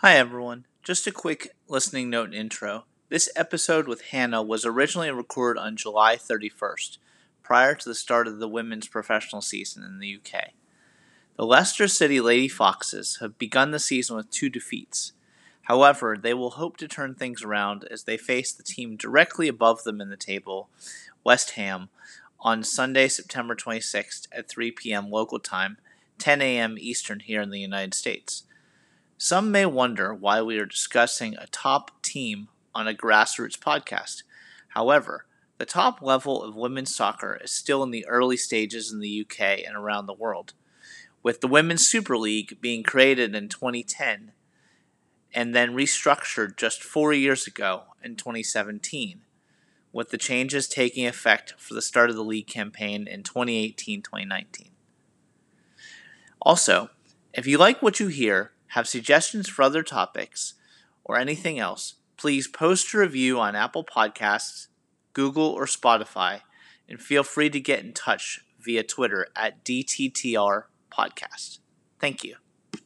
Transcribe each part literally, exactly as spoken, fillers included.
Hi everyone. Just a quick listening note and intro. This episode with Hannah was originally recorded on July thirty-first, prior to the start of the women's professional season in the U K. The Leicester City Lady Foxes have begun the season with two defeats. However, they will hope to turn things around as they face the team directly above them in the table, West Ham, on Sunday, September twenty-sixth at three p.m. local time, ten a.m. Eastern here in the United States. Some may wonder why we are discussing a top team on a grassroots podcast. However, the top level of women's soccer is still in the early stages in the U K and around the world, with the Women's Super League being created in twenty ten and then restructured just four years ago in twenty seventeen, with the changes taking effect for the start of the league campaign in twenty eighteen twenty nineteen. Also, if you like what you hear, have suggestions for other topics, or anything else, please post a review on Apple Podcasts, Google, or Spotify, and feel free to get in touch via Twitter at D T T R Podcast. Thank you.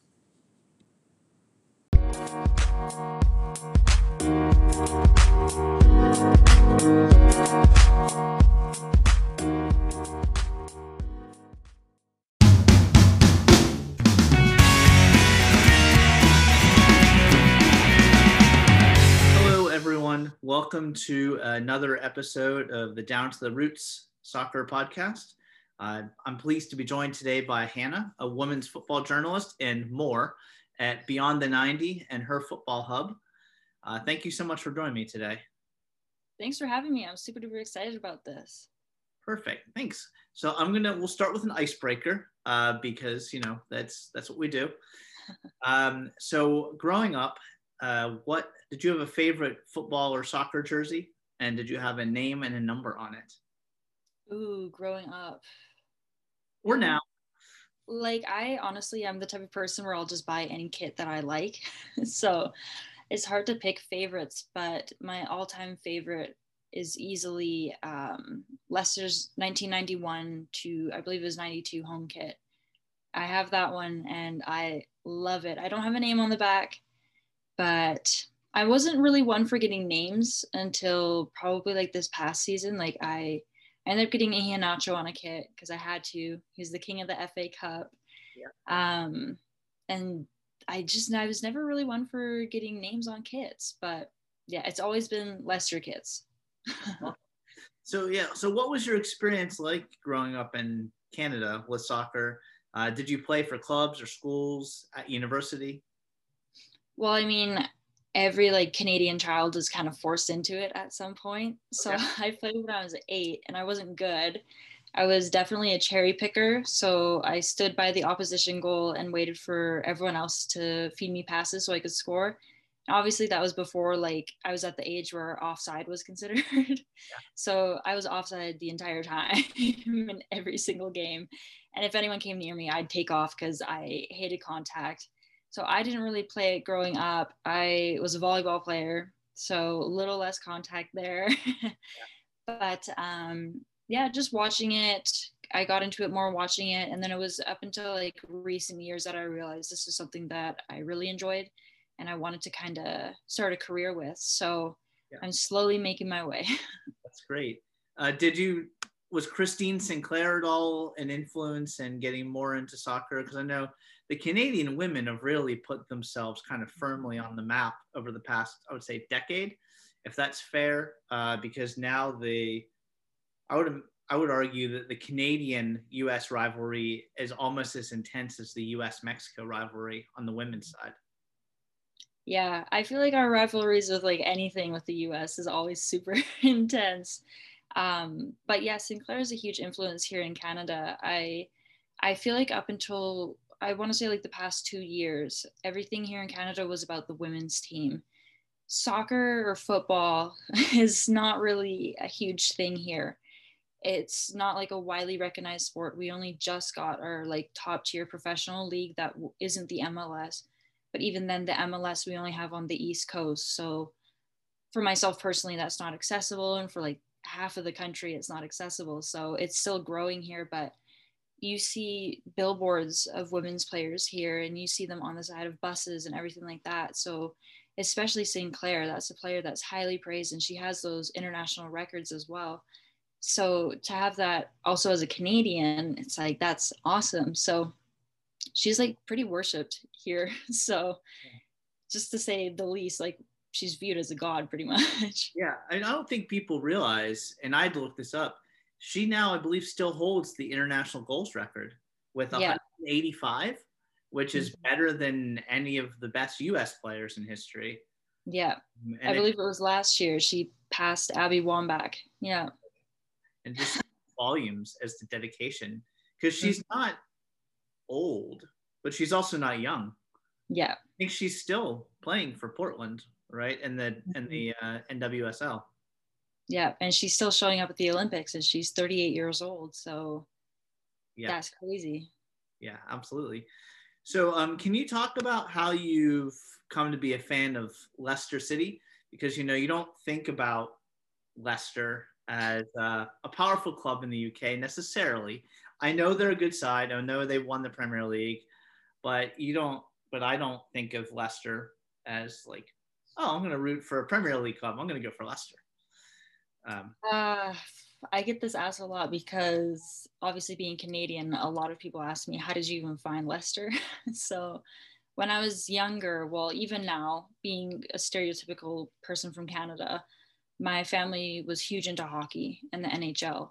Welcome to another episode of the Down to the Roots Soccer Podcast. Uh, I'm pleased to be joined today by Hannah, a women's football journalist and more at Beyond the ninety and her football hub. Uh, thank you so much for joining me today. Thanks for having me. I'm super duper excited about this. Perfect. Thanks. So I'm gonna we'll start with an icebreaker uh, because you know that's that's what we do. um, so growing up. Uh, what did you have a favorite football or soccer jersey, and did you have a name and a number on it? Ooh, growing up. Or now? Like, I honestly am the type of person where I'll just buy any kit that I like. So it's hard to pick favorites, but my all-time favorite is easily um, Leicester's nineteen ninety-one to, I believe it was ninety-two home kit. I have that one and I love it. I don't have a name on the back, but I wasn't really one for getting names until probably like this past season. Like I, I ended up getting Iheanacho on a kit because I had to. He's the king of the F A Cup. Yeah. Um, and I just, I was never really one for getting names on kits, but yeah, it's always been Leicester kits. So yeah, so what was your experience like growing up in Canada with soccer? Uh, did you play for clubs or schools at university? Well, I mean, every like Canadian child is kind of forced into it at some point. So okay. I played when I was eight and I wasn't good. I was definitely a cherry picker. So I stood by the opposition goal and waited for everyone else to feed me passes so I could score. And obviously that was before like I was at the age where offside was considered. Yeah. So I was offside the entire time in every single game. And if anyone came near me, I'd take off because I hated contact. So I didn't really play it growing up. I was a volleyball player, so a little less contact there. Yeah. But um, yeah, just watching it, I got into it more watching it. And then it was up until like recent years that I realized this is something that I really enjoyed and I wanted to kind of start a career with. So yeah. I'm slowly making my way. That's great. Uh, did you, was Christine Sinclair at all an influence in getting more into soccer? Because I know the Canadian women have really put themselves kind of firmly on the map over the past, I would say, decade, if that's fair, uh, because now the, I would I would argue that the Canadian U S rivalry is almost as intense as the U S Mexico rivalry on the women's side. Yeah, I feel like our rivalries with like anything with the U S is always super intense. Um, but yeah, Sinclair is a huge influence here in Canada. I I feel like up until I want to say like the past two years, everything here in Canada was about the women's team. Soccer or football is not really a huge thing here. It's not like a widely recognized sport. We only just got our like top tier professional league that isn't the M L S. But even then, the M L S we only have on the East Coast. So for myself personally, that's not accessible. And for like half of the country, it's not accessible. So it's still growing here, but you see billboards of women's players here, and you see them on the side of buses and everything like that. So especially Sinclair, that's a player that's highly praised, and she has those international records as well. So to have that also as a Canadian, it's like, that's awesome. So she's like pretty worshipped here. So just to say the least, like she's viewed as a god pretty much. Yeah, and I don't think people realize, and I had to look this up, she now, I believe, still holds the international goals record with Yeah. one hundred eighty-five, which is better than any of the best U S players in history. Yeah, And I it- believe it was last year she passed Abby Wambach. Yeah. and just volumes as to dedication, because she's not old, but she's also not young. Yeah. I think she's still playing for Portland, right? And the and the uh, N W S L. Yeah, and she's still showing up at the Olympics, and she's thirty-eight years old. So Yeah, that's crazy. yeah, absolutely. So, um, can you talk about how you've come to be a fan of Leicester City? Because, you know, you don't think about Leicester as uh, a powerful club in the U K necessarily. I know they're a good side. I know they won the Premier League, but you don't. But I don't think of Leicester as like, oh, I'm going to root for a Premier League club. I'm going to go for Leicester. Um, Uh, I get this asked a lot because obviously being Canadian, a lot of people ask me, how did you even find Leicester? So when I was younger, well, even now, being a stereotypical person from Canada, my family was huge into hockey and the N H L.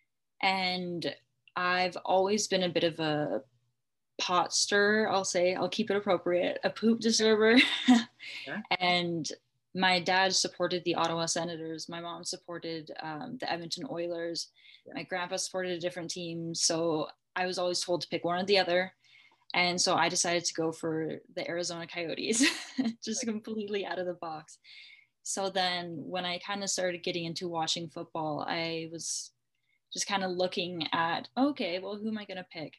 And I've always been a bit of a pot stirrer, I'll say, I'll keep it appropriate, a poop disturber. Yeah. And my dad supported the Ottawa Senators. My mom supported um, the Edmonton Oilers. Yeah. My grandpa supported a different team. So I was always told to pick one or the other. And so I decided to go for the Arizona Coyotes, just completely out of the box. So then when I kind of started getting into watching football, I was just kind of looking at, okay, well, who am I going to pick?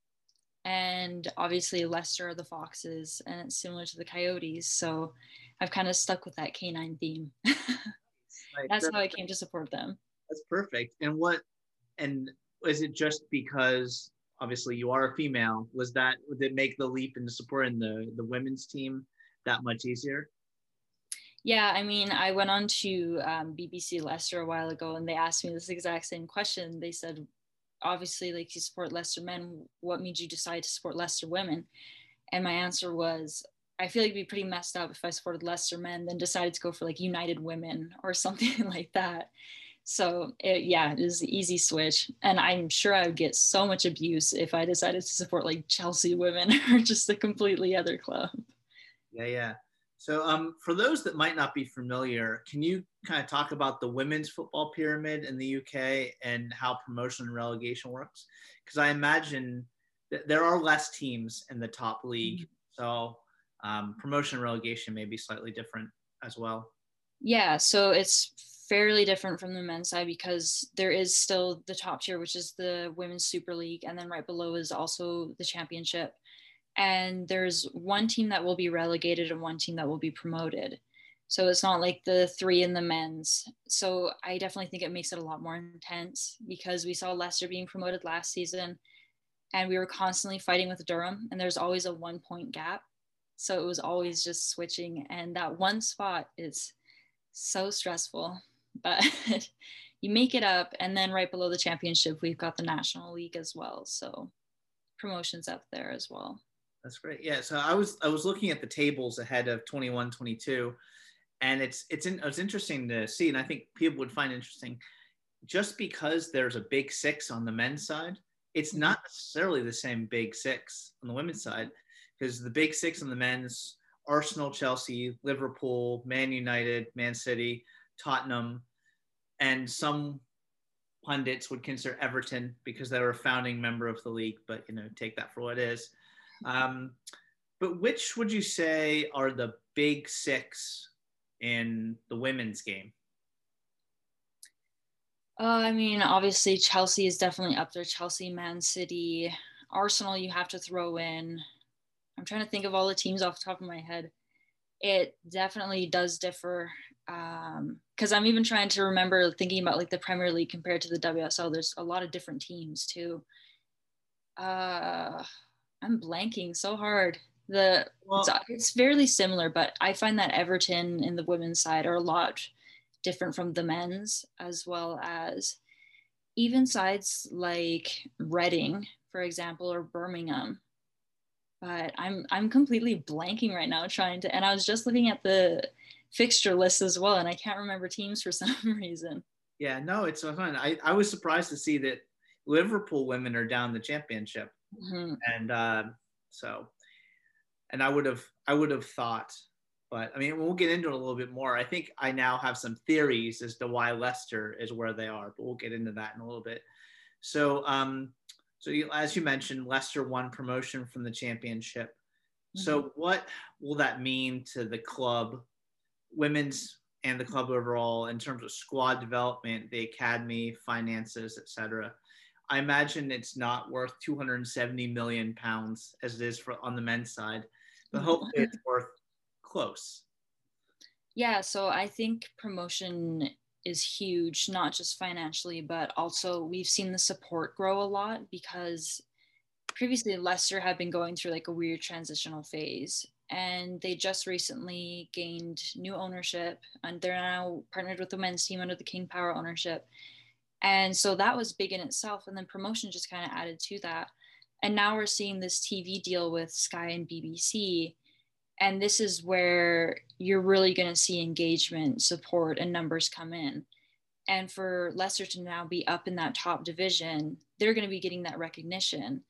And obviously Leicester are the Foxes, and it's similar to the Coyotes. So I've kind of stuck with that canine theme. Right. That's how I came to support them. That's perfect. And what, and is it just because obviously you are a female? Was that, would it make the leap into supporting the, the women's team that much easier? Yeah, I mean, I went on to um, B B C Leicester a while ago, and they asked me this exact same question. They said, obviously, like, you support Leicester men, what made you decide to support Leicester women? And my answer was, I feel like it'd be pretty messed up if I supported Leicester men, then decided to go for like United Women or something like that. So it, yeah, it is an easy switch. And I'm sure I would get so much abuse if I decided to support like Chelsea Women or just a completely other club. Yeah, yeah. So um, for those that might not be familiar, can you kind of talk about the women's football pyramid in the U K and how promotion and relegation works? Because I imagine that there are less teams in the top league. So um, promotion and relegation may be slightly different as well. Yeah, so it's fairly different from the men's side because there is still the top tier, which is the Women's Super League. And then right below is also the championship. And there's one team that will be relegated and one team that will be promoted. So it's not like the three in the men's. So I definitely think it makes it a lot more intense because we saw Leicester being promoted last season and we were constantly fighting with Durham and there's always a one point gap. So it was always just switching. And that one spot is so stressful, but you make it up. And then right below the championship, we've got the National League as well. So promotions up there as well. That's great. Yeah. So I was I was looking at the tables ahead of twenty-one twenty-two, and it's it's in, it's interesting to see, and I think people would find interesting, just because there's a big six on the men's side, it's not necessarily the same big six on the women's side, because the big six on the men's, Arsenal, Chelsea, Liverpool, Man United, Man City, Tottenham, and some pundits would consider Everton because they were a founding member of the league, but you know, take that for what it is. Um, but which would you say are the big six in the women's game? Uh, I mean, obviously Chelsea is definitely up there. Chelsea, Man City, Arsenal, you have to throw in. I'm trying to think of all the teams off the top of my head. It definitely does differ. Um, because I'm even trying to remember thinking about like the Premier League compared to the W S L. There's a lot of different teams too. Uh, I'm blanking so hard. The it's Well, it's fairly similar, but I find that Everton in the women's side are a lot different from the men's, as well as even sides like Reading, for example, or Birmingham. But I'm I'm completely blanking right now trying to, and I was just looking at the fixture list as well, and I can't remember teams for some reason. yeah, no, it's fun. I, I was surprised to see that Liverpool women are down the championship. Mhm. And uh, so, and I would have, I would have thought, but I mean, we'll get into it a little bit more. I think I now have some theories as to why Leicester is where they are, but we'll get into that in a little bit. So, um, so you, as you mentioned, Leicester won promotion from the championship. So, Mhm. what will that mean to the club, women's and the club overall, in terms of squad development, the academy, finances, et cetera? I imagine it's not worth two hundred seventy million pounds as it is for on the men's side, but No. hopefully it's worth close. Yeah, so I think promotion is huge, not just financially, but also we've seen the support grow a lot because previously Leicester had been going through like a weird transitional phase, and they just recently gained new ownership, and they're now partnered with the men's team under the King Power ownership. And so that was big in itself, and then promotion just kind of added to that. And now we're seeing this T V deal with Sky and B B C, and this is where you're really going to see engagement, support, and numbers come in. And for Leicester to now be up in that top division, they're going to be getting that recognition.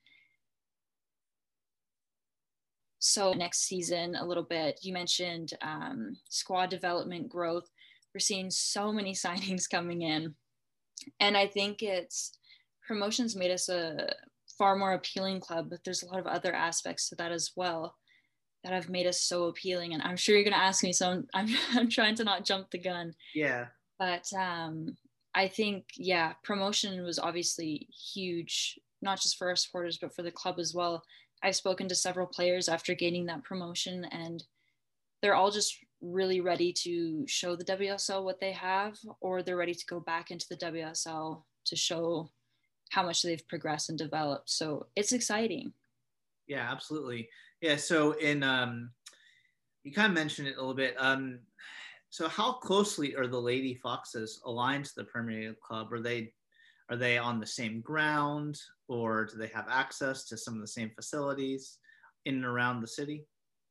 So next season, a little bit, you mentioned um, squad development growth. We're seeing so many signings coming in. And I think it's promotions made us a far more appealing club, but there's a lot of other aspects to that as well that have made us so appealing. And I'm sure you're going to ask me, so I'm, I'm, I'm trying to not jump the gun. Yeah. But um, I think, yeah, promotion was obviously huge, not just for our supporters, but for the club as well. I've spoken to several players after gaining that promotion, and they're all just really ready to show the W S L what they have, or they're ready to go back into the W S L to show how much they've progressed and developed. So it's exciting. Yeah, absolutely. Yeah. So in, um, you kind of mentioned it a little bit. Um, so how closely are the Lady Foxes aligned to the Premier League club? Are they are they on the same ground, or do they have access to some of the same facilities in and around the city?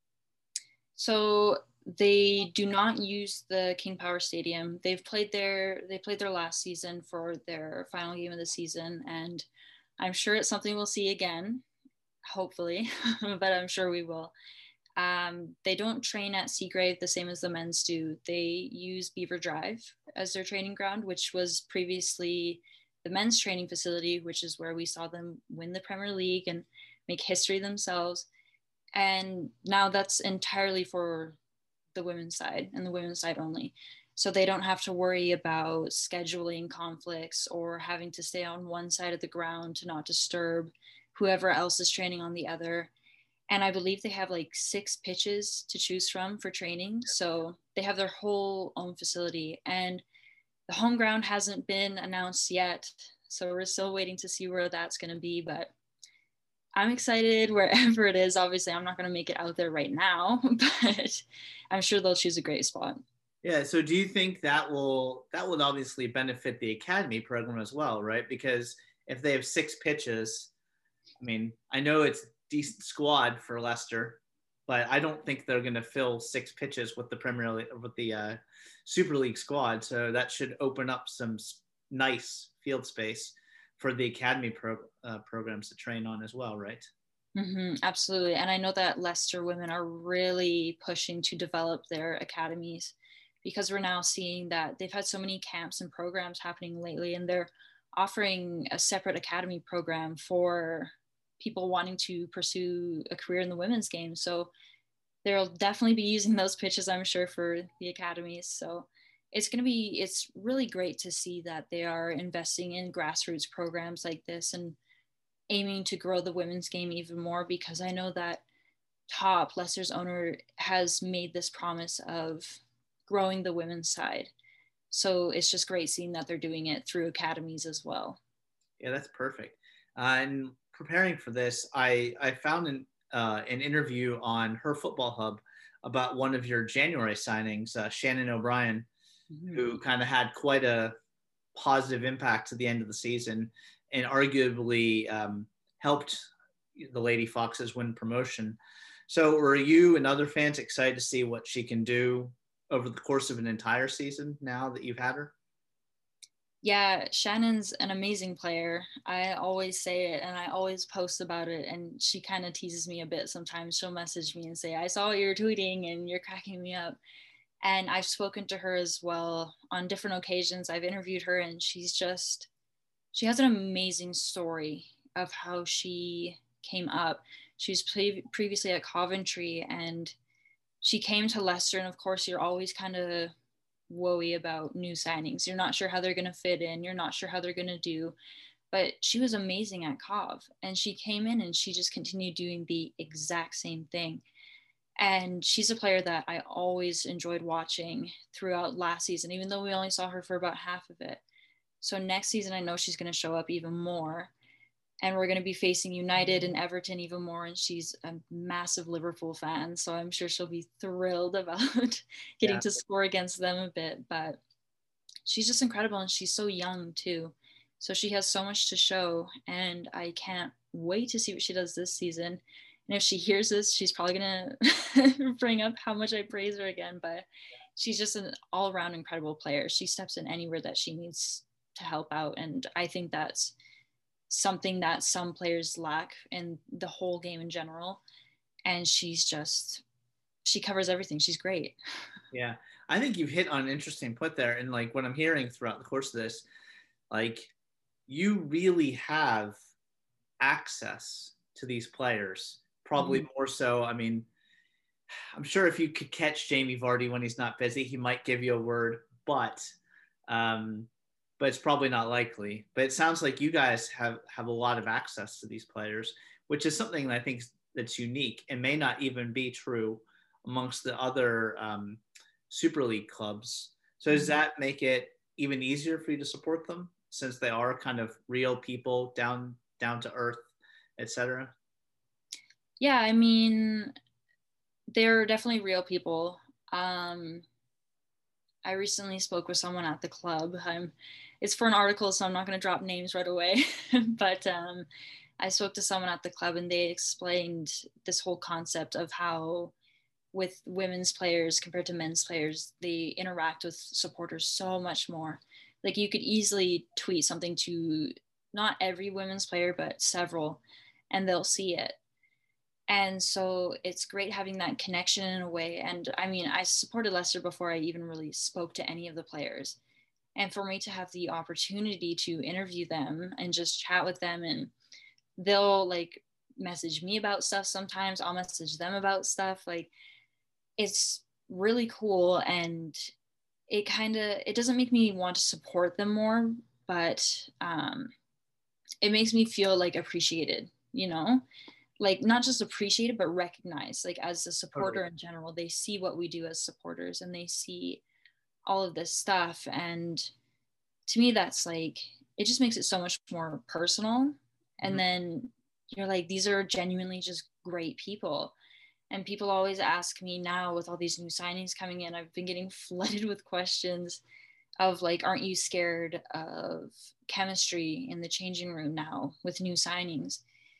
So they do not use the King Power Stadium. They've played their they played their last season for their final game of the season, and I'm sure it's something we'll see again, hopefully, but I'm sure we will. Um, they don't train at Seagrave the same as the men's do. They use Beaver Drive as their training ground, which was previously the men's training facility, which is where we saw them win the Premier League and make history themselves. And now that's entirely for the women's side and the women's side only. So they don't have to worry about scheduling conflicts or having to stay on one side of the ground to not disturb whoever else is training on the other. And I believe they have like six pitches to choose from for training. So they have their whole own facility, and the home ground hasn't been announced yet. So we're still waiting to see where that's going to be. But I'm excited wherever it is. Obviously, I'm not going to make it out there right now, but I'm sure they'll choose a great spot. Yeah. So do you think that will that would obviously benefit the academy program as well, right? Because if they have six pitches, I mean, I know it's a decent squad for Leicester, but I don't think they're going to fill six pitches with the Premier League, with the uh, Super League squad. So that should open up some nice field space for the academy pro, uh, programs to train on as well, right? Mm-hmm, absolutely. And I know that Leicester women are really pushing to develop their academies because we're now seeing that they've had so many camps and programs happening lately, and they're offering a separate academy program for people wanting to pursue a career in the women's game. So they'll definitely be using those pitches, I'm sure, for the academies. So it's going to be, it's really great to see that they are investing in grassroots programs like this and aiming to grow the women's game even more, because I know that Top, Leicester's owner, has made this promise of growing the women's side. So it's just great seeing that they're doing it through academies as well. Yeah, that's perfect. Uh, and preparing for this, I I found an uh, an interview on Her Football Hub about one of your January signings, uh, Shannon O'Brien, Mhm. who kind of had quite a positive impact to the end of the season and arguably um, helped the Lady Foxes win promotion. So, were you and other fans excited to see what she can do over the course of an entire season now that you've had her? Yeah, Shannon's an amazing player. I always say it and I always post about it. And she kind of teases me a bit sometimes. She'll message me and say, I saw what you're tweeting and you're cracking me up. And I've spoken to her as well on different occasions. I've interviewed her and she's just, she has an amazing story of how she came up. She was pre- previously at Coventry and she came to Leicester. And of course, you're always kind of woey about new signings. You're not sure how they're going to fit in. You're not sure how they're going to do. But she was amazing at Cov. And she came in and she just continued doing the exact same thing. And she's a player that I always enjoyed watching throughout last season, even though we only saw her for about half of it. So next season, I know she's going to show up even more. And we're going to be facing United and Everton even more. And she's a massive Liverpool fan. So I'm sure she'll be thrilled about getting Yeah. to score against them a bit. But she's just incredible. And she's so young too. So she has so much to show. And I can't wait to see what she does this season. And if she hears this, she's probably going to bring up how much I praise her again. But she's just an all around incredible player. She steps in anywhere that she needs to help out. And I think that's something that some players lack in the whole game in general. And she's just, she covers everything. She's great. Yeah, I think you've hit on an interesting point there. And like what I'm hearing throughout the course of this, like you really have access to these players, probably Mm-hmm. more so. I mean, I'm sure if you could catch Jamie Vardy when he's not busy, he might give you a word, but um, but it's probably not likely. But it sounds like you guys have have a lot of access to these players, which is something that I think that's unique and may not even be true amongst the other um, Super League clubs. So does that make it even easier for you to support them since they are kind of real people, down down to earth, et cetera? Yeah, I mean, they're definitely real people. Um, I recently spoke with someone at the club. I'm, it's for an article, so I'm not going to drop names right away. but um, I spoke to someone at the club, and they explained this whole concept of how, with women's players compared to men's players, they interact with supporters so much more. Like you could easily tweet something to not every women's player, but several, and they'll see it. And so it's great having that connection in a way. And I mean, I supported Leicester before I even really spoke to any of the players. And for me to have the opportunity to interview them and just chat with them, and they'll like message me about stuff sometimes, I'll message them about stuff. Like it's really cool. And it kind of, it doesn't make me want to support them more, but um, it makes me feel like appreciated, you know? Like not just appreciated but recognized, like as a supporter in general. They see what we do as supporters and they see all of this stuff, and to me that's like, it just makes it so much more personal. And Mm-hmm. then you're like, these are genuinely just great people. And people always ask me now, with all these new signings coming in, I've been getting flooded with questions of like, aren't you scared of chemistry in the changing room now with new signings?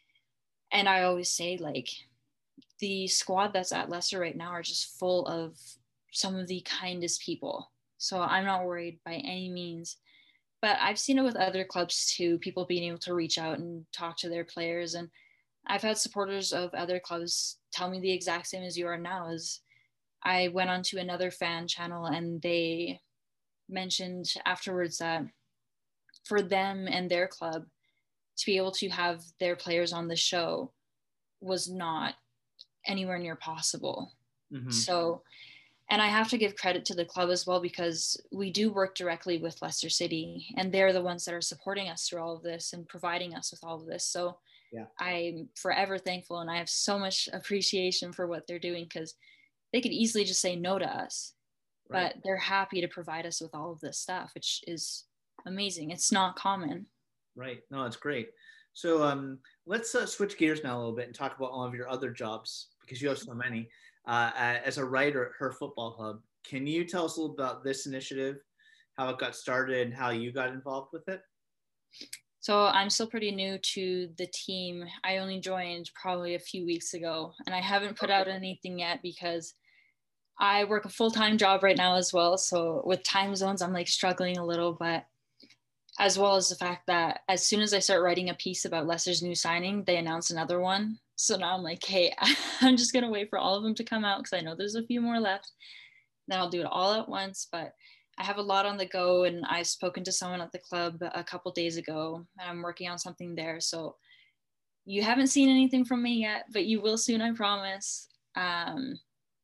And I always say, like, the squad that's at Leicester right now are just full of some of the kindest people. So I'm not worried by any means. But I've seen it with other clubs too, people being able to reach out and talk to their players. And I've had supporters of other clubs tell me the exact same as you are now. As I went onto another fan channel and they mentioned afterwards that for them and their club to be able to have their players on the show was not anywhere near possible. Mm-hmm. So, and I have to give credit to the club as well, because we do work directly with Leicester City and they're the ones that are supporting us through all of this and providing us with all of this. So yeah. I'm forever thankful and I have so much appreciation for what they're doing, because they could easily just say no to us, right. But they're happy to provide us with all of this stuff, which is amazing. It's not common. Right. No, it's great. So um, let's uh, switch gears now a little bit and talk about all of your other jobs because you have so many. Uh, as a writer at Her Football Hub, can you tell us a little about this initiative, how it got started, and how you got involved with it? So I'm still pretty new to the team. I only joined probably a few weeks ago, and I haven't put out anything yet because I work a full-time job right now as well. So with time zones, I'm like struggling a little, but as well as the fact that as soon as I start writing a piece about Leicester's new signing, they announce another one. So now I'm like, hey, I'm just going to wait for all of them to come out because I know there's a few more left. Then I'll do it all at once. But I have a lot on the go, and I've spoken to someone at the club a couple days ago, and I'm working on something there. So you haven't seen anything from me yet, but you will soon, I promise. Um,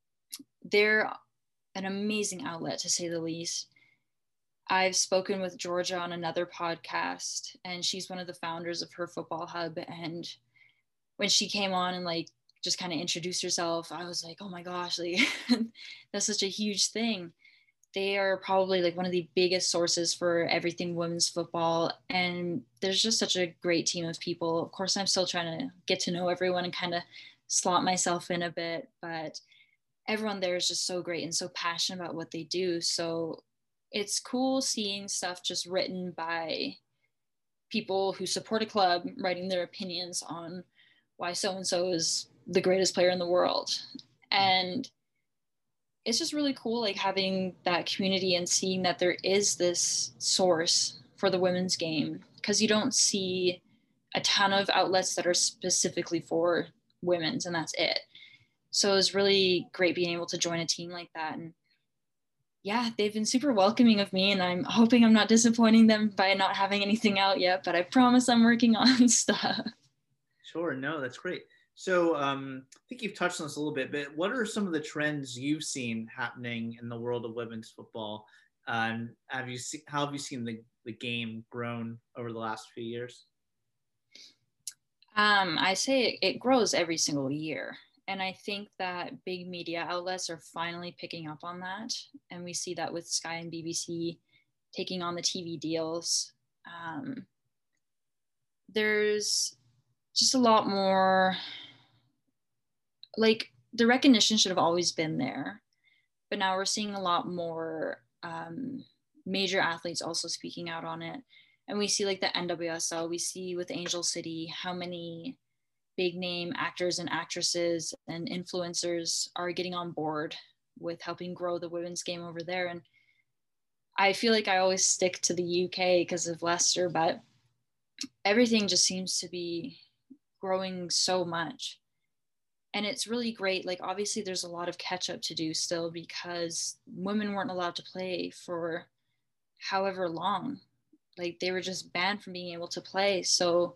they're an amazing outlet, to say the least. I've spoken with Georgia on another podcast, and she's one of the founders of Her Football Hub. And when she came on and like just kind of introduced herself, I was like, oh my gosh, like that's such a huge thing. They are probably like one of the biggest sources for everything women's football. And there's just such a great team of people. Of course, I'm still trying to get to know everyone and kind of slot myself in a bit, but everyone there is just so great and so passionate about what they do. So it's cool seeing stuff just written by people who support a club, writing their opinions on why so-and-so is the greatest player in the world. And it's just really cool, like having that community and seeing that there is this source for the women's game, because you don't see a ton of outlets that are specifically for women's, and that's it. So it was really great being able to join a team like that. And yeah, they've been super welcoming of me, and I'm hoping I'm not disappointing them by not having anything out yet, but I promise I'm working on stuff. Sure. No, that's great. So um, I think you've touched on this a little bit, but what are some of the trends you've seen happening in the world of women's football? Um, have you seen, how have you seen the, the game grown over the last few years? Um, I say it, it grows every single year. And I think that big media outlets are finally picking up on that. And we see that with Sky and B B C taking on the T V deals. Um, there's just a lot more, like the recognition should have always been there. But now we're seeing a lot more um, major athletes also speaking out on it. And we see like the N W S L, we see with Angel City how many big name actors and actresses and influencers are getting on board with helping grow the women's game over there. And I feel like I always stick to the U K because of Leicester, but everything just seems to be growing so much. And it's really great. Like, obviously, there's a lot of catch up to do still because women weren't allowed to play for however long. Like, they were just banned from being able to play. So,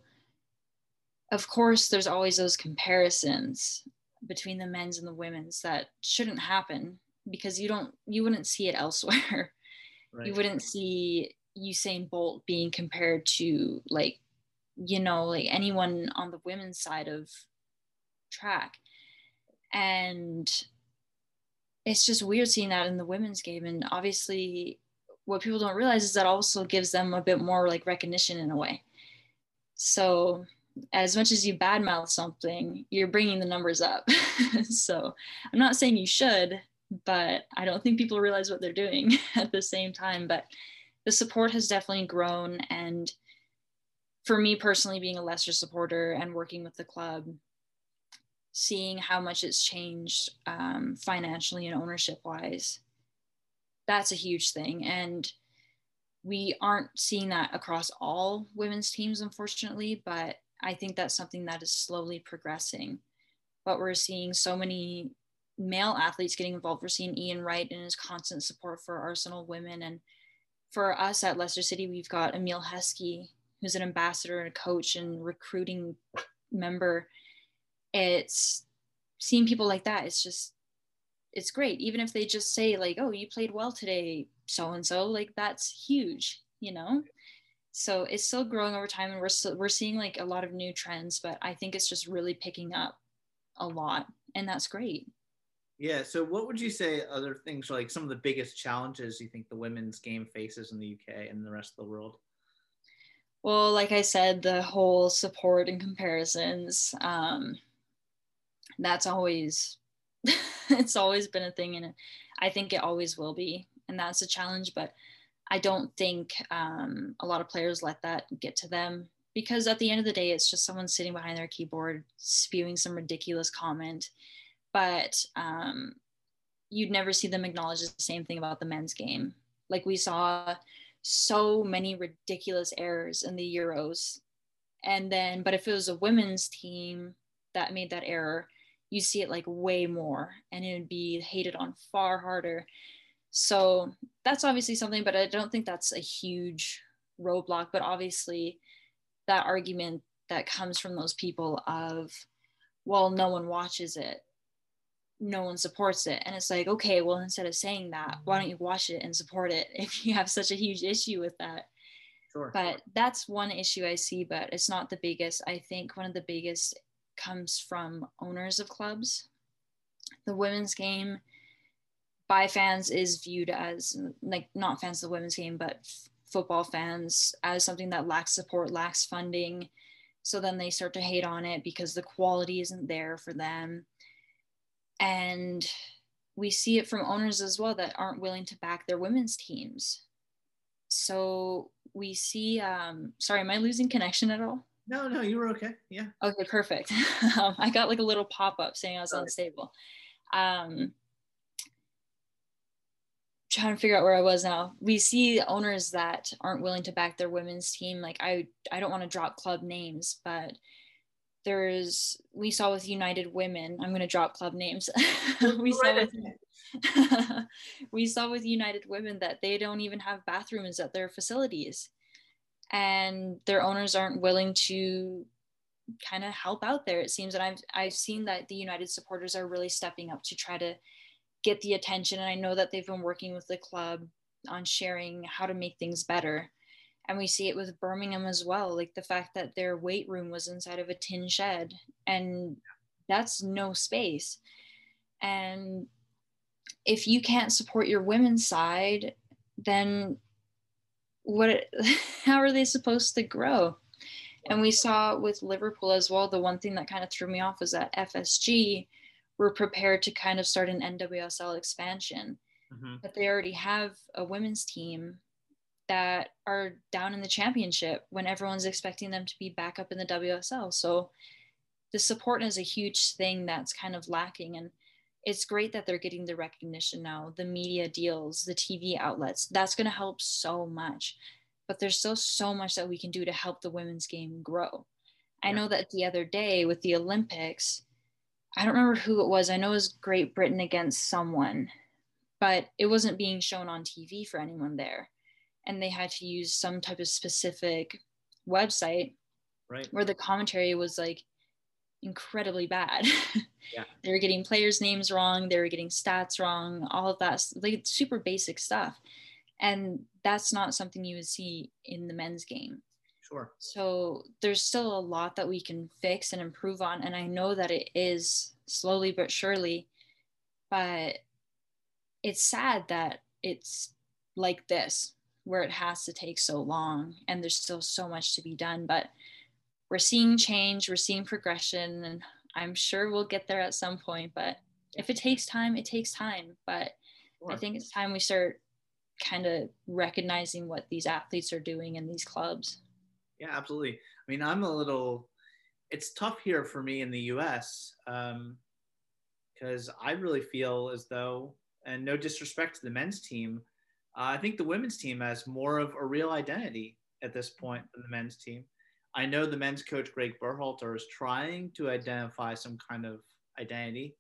of course, there's always those comparisons between the men's and the women's that shouldn't happen because you don't, you wouldn't see it elsewhere. Right. You wouldn't see Usain Bolt being compared to like, you know, like anyone on the women's side of track. And it's just weird seeing that in the women's game. And obviously what people don't realize is that also gives them a bit more like recognition in a way. So as much as you badmouth something, you're bringing the numbers up. So I'm not saying you should, but I don't think people realize what they're doing at the same time. But the support has definitely grown. And for me personally, being a Leicester supporter and working with the club, seeing how much it's changed um, financially and ownership wise, that's a huge thing. And we aren't seeing that across all women's teams, unfortunately, but I think that's something that is slowly progressing. But we're seeing so many male athletes getting involved. We're seeing Ian Wright and his constant support for Arsenal women. And for us at Leicester City, we've got Emile Heskey, who's an ambassador and a coach and recruiting member. It's seeing people like that. It's just, it's great. Even if they just say like, oh, you played well today, so-and-so, like that's huge, you know? So it's still growing over time, and we're still, we're seeing like a lot of new trends, but I think it's just really picking up a lot, and that's great. Yeah. So what would you say other things are like some of the biggest challenges you think the women's game faces in the U K and the rest of the world? Well, like I said, the whole support and comparisons, um, that's always, it's always been a thing. And I think it always will be. And that's a challenge. But I don't think um, a lot of players let that get to them, because at the end of the day, it's just someone sitting behind their keyboard spewing some ridiculous comment. But um, you'd never see them acknowledge the same thing about the men's game. Like we saw so many ridiculous errors in the Euros. And then, but if it was a women's team that made that error, you see it like way more and it would be hated on far harder. So that's obviously something, but I don't think that's a huge roadblock. But obviously, that argument that comes from those people of, well, no one watches it, no one supports it. And it's like, okay, well, instead of saying that, why don't you watch it and support it if you have such a huge issue with that? Sure. But that's one issue I see, but it's not the biggest. I think one of the biggest comes from owners of clubs. The women's game by fans is viewed as, like, not fans of the women's game, but f- football fans, as something that lacks support, lacks funding. So then they start to hate on it because the quality isn't there for them. And we see it from owners as well that aren't willing to back their women's teams. So we see, um, sorry, am I losing connection at all? No, no, you were okay. Yeah. Okay, perfect. um, I got like a little pop-up saying I was Sorry. unstable. Um, trying to figure out where I was now. We see owners that aren't willing to back their women's team. Like I, I don't want to drop club names, but there's, we saw with United Women, I'm going to drop club names. we saw with, we saw with United Women that they don't even have bathrooms at their facilities, and their owners aren't willing to kind of help out there. It seems that I've I've seen that the United supporters are really stepping up to try to get the attention. And I know that they've been working with the club on sharing how to make things better. And we see it with Birmingham as well. Like the fact that their weight room was inside of a tin shed, and that's no space. And if you can't support your women's side, then what, how are they supposed to grow? And we saw with Liverpool as well, the one thing that kind of threw me off was that F S G were prepared to kind of start an N W S L expansion. Mm-hmm. But they already have a women's team that are down in the championship when everyone's expecting them to be back up in the W S L. So the support is a huge thing that's kind of lacking. And it's great that they're getting the recognition now, the media deals, the T V outlets. That's going to help so much. But there's still so much that we can do to help the women's game grow. Yeah. I know that the other day with the Olympics, I don't remember who it was. I know it was Great Britain against someone, but it wasn't being shown on T V for anyone there. And they had to use some type of specific website, right, where the commentary was like incredibly bad. Yeah. They were getting players' names wrong. They were getting stats wrong, all of that, like super basic stuff. And that's not something you would see in the men's game. Sure. So there's still a lot that we can fix and improve on. And I know that it is slowly but surely, but it's sad that it's like this, where it has to take so long and there's still so much to be done. But we're seeing change, we're seeing progression, and I'm sure we'll get there at some point. But if it takes time, it takes time. But sure. I think it's time we start kind of recognizing what these athletes are doing in these clubs. Yeah, absolutely. I mean, I'm a little, it's tough here for me in the U S um, because I really feel as though, and no disrespect to the men's team, uh, I think the women's team has more of a real identity at this point than the men's team. I know the men's coach, Greg Berhalter, is trying to identify some kind of identity,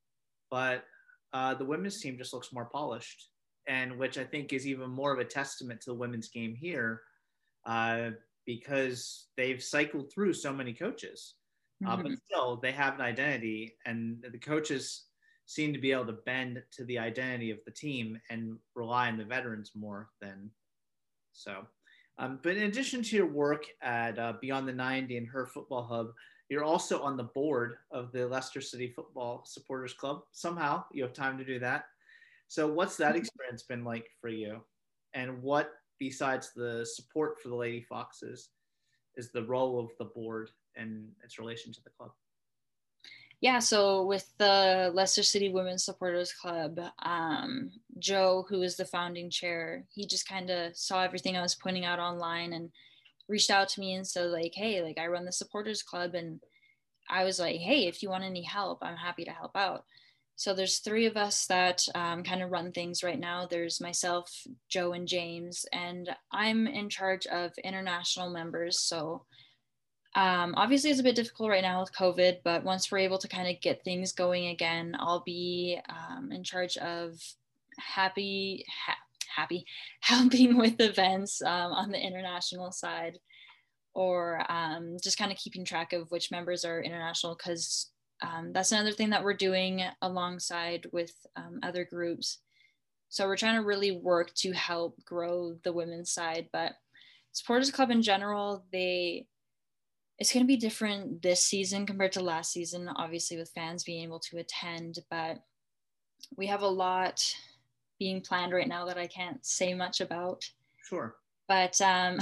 but uh, the women's team just looks more polished, and which I think is even more of a testament to the women's game here, uh, because they've cycled through so many coaches, uh, mm-hmm. but still they have an identity, and the coaches seem to be able to bend to the identity of the team and rely on the veterans more than so. Um, but in addition to your work at uh, Beyond the ninety and Her Football Hub, you're also on the board of the Leicester City Football Supporters Club. Somehow you have time to do that. So what's that experience been like for you? And what, besides the support for the Lady Foxes, is the role of the board and its relation to the club? Yeah, so with the Leicester City Women's Supporters Club, um, Joe, who is the founding chair, he just kind of saw everything I was putting out online and reached out to me and said, like, hey, like I run the supporters club. And I was like, hey, if you want any help, I'm happy to help out. So there's three of us that um, kind of run things right now. There's myself, Joe, and James, and I'm in charge of international members. So Um, obviously, it's a bit difficult right now with COVID, but once we're able to kind of get things going again, I'll be um, in charge of happy, ha- happy helping with events um, on the international side, or um, just kind of keeping track of which members are international, because um, that's another thing that we're doing alongside with um, other groups. So we're trying to really work to help grow the women's side, but Supporters Club in general, they it's going to be different this season compared to last season, obviously with fans being able to attend, but we have a lot being planned right now that I can't say much about. Sure. But um,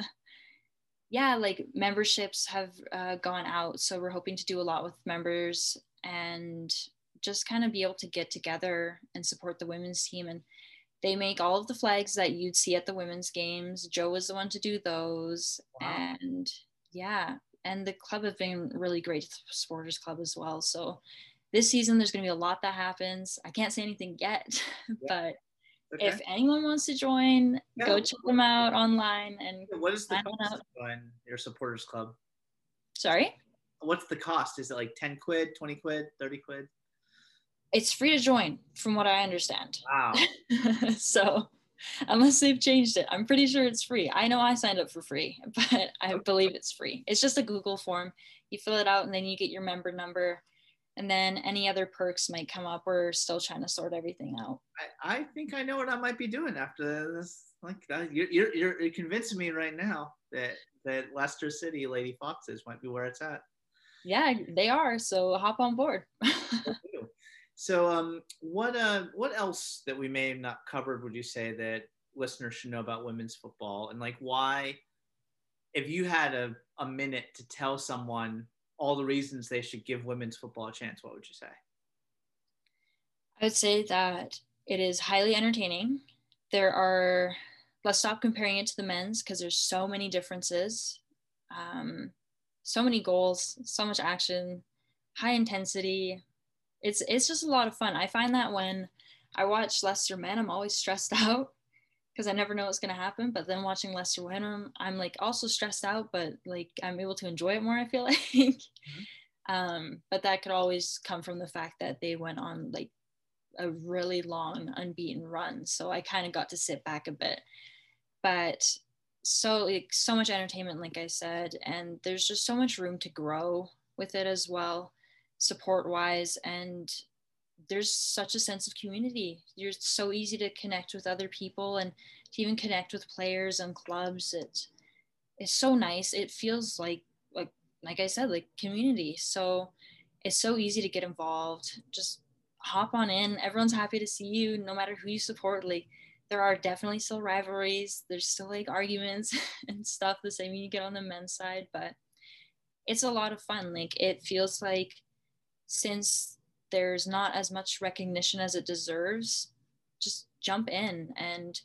yeah, like memberships have uh, gone out. So we're hoping to do a lot with members and just kind of be able to get together and support the women's team. And they make all of the flags that you'd see at the women's games. Joe was the one to do those. Wow. And yeah, and the club have been really great, supporters club as well. So this season there's going to be a lot that happens. I can't say anything yet, yeah. but okay. If anyone wants to join, yeah. go check them out online. And what is the cost to join your supporters club? Sorry, what's the cost? Is it like ten quid, twenty quid, thirty quid? It's free to join, from what I understand. Wow. So unless they've changed it, I'm pretty sure it's free. I know I signed up for free, but I believe it's free. It's just a Google form. You fill it out and then you get your member number, and then any other perks might come up. We're still trying to sort everything out. I, I think I know what I might be doing after this. Like that. You're, you're, you're convincing me right now that, that Leicester City Lady Foxes might be where it's at. Yeah, they are. So hop on board. So um, what uh, what else that we may have not covered would you say that listeners should know about women's football? And like why, if you had a, a minute to tell someone all the reasons they should give women's football a chance, what would you say? I would say that it is highly entertaining. There are, let's stop comparing it to the men's because there's so many differences. Um, so many goals, so much action, high intensity. It's it's just a lot of fun. I find that when I watch Leicester men, I'm always stressed out because I never know what's going to happen. But then watching Leicester women, I'm like also stressed out, but like I'm able to enjoy it more, I feel like. Mm-hmm. um, but that could always come from the fact that they went on like a really long unbeaten run. So I kind of got to sit back a bit. But so like so much entertainment, like I said, and there's just so much room to grow with it as well, support wise. And there's such a sense of community. You're so easy to connect with other people and to even connect with players and clubs. It, it's so nice. It feels like, like, like I said, like community. So it's so easy to get involved. Just hop on in. Everyone's happy to see you, no matter who you support. Like there are definitely still rivalries. There's still like arguments and stuff the same you get on the men's side, but it's a lot of fun. Like it feels like since there's not as much recognition as it deserves, just jump in and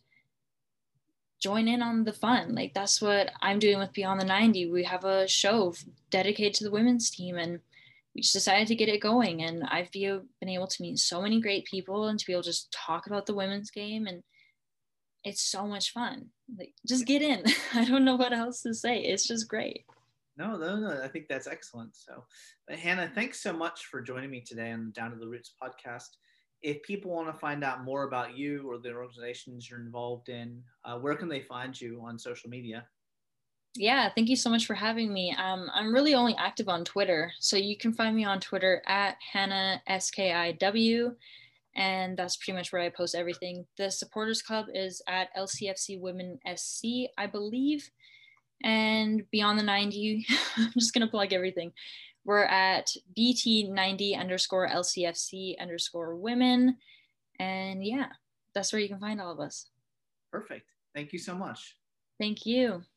join in on the fun. Like that's what I'm doing with Beyond the ninety. We have a show dedicated to the women's team and we just decided to get it going. And I've been able to meet so many great people and to be able to just talk about the women's game. And it's so much fun. Like just get in. I don't know what else to say. It's just great. No, no, no. I think that's excellent. So, but Hannah, thanks so much for joining me today on the Down to the Roots podcast. If people want to find out more about you or the organizations you're involved in, uh, where can they find you on social media? Yeah, thank you so much for having me. Um, I'm really only active on Twitter. So you can find me on Twitter at Hannah S K I W. And that's pretty much where I post everything. The Supporters Club is at L C F C Women S C, I believe. And Beyond the ninety, I'm just going to plug everything. We're at B T ninety underscore L C F C underscore women. And yeah, that's where you can find all of us. Perfect. Thank you so much. Thank you.